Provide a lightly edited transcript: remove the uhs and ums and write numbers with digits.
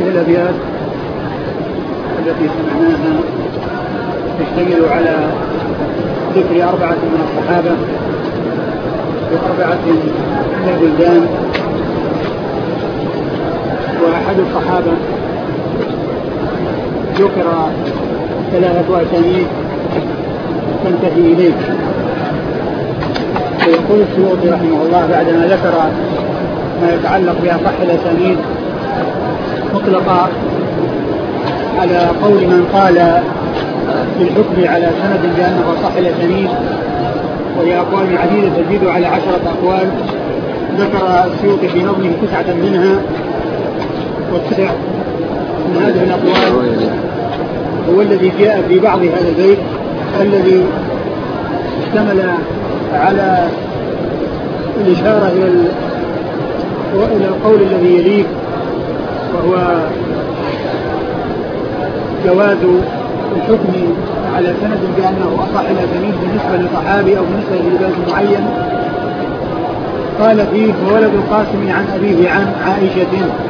الأبيات التي سمعناها تشتمل على ذكر 4 من الصحابة و4 من البلدان، وأحد الصحابة ذكر 3 أسانيد تنتهي إليه. ويقول السيوطي رحمه الله بعدما ذكر ما يتعلق بأصح الأسانيد مطلقا على قول من قال في الحكم على سند بأنه أصح الأسانيد، وهي أقوال عديدة تزيد على 10 أقوال، ذكر السيوطي في نظمه 9 منها، والتسع من هذه الأقوال هو الذي جاء في بعض هذا البيت الذي اشتمل على الإشارة إلى القول الذي يليه، وهو جواز الحكم على سند بأنه أصح الأسانيد بالنسبة لصحابي أو بالنسبة لبلد معين. قال فيه: وولد القاسم عن أبيه عن عائشة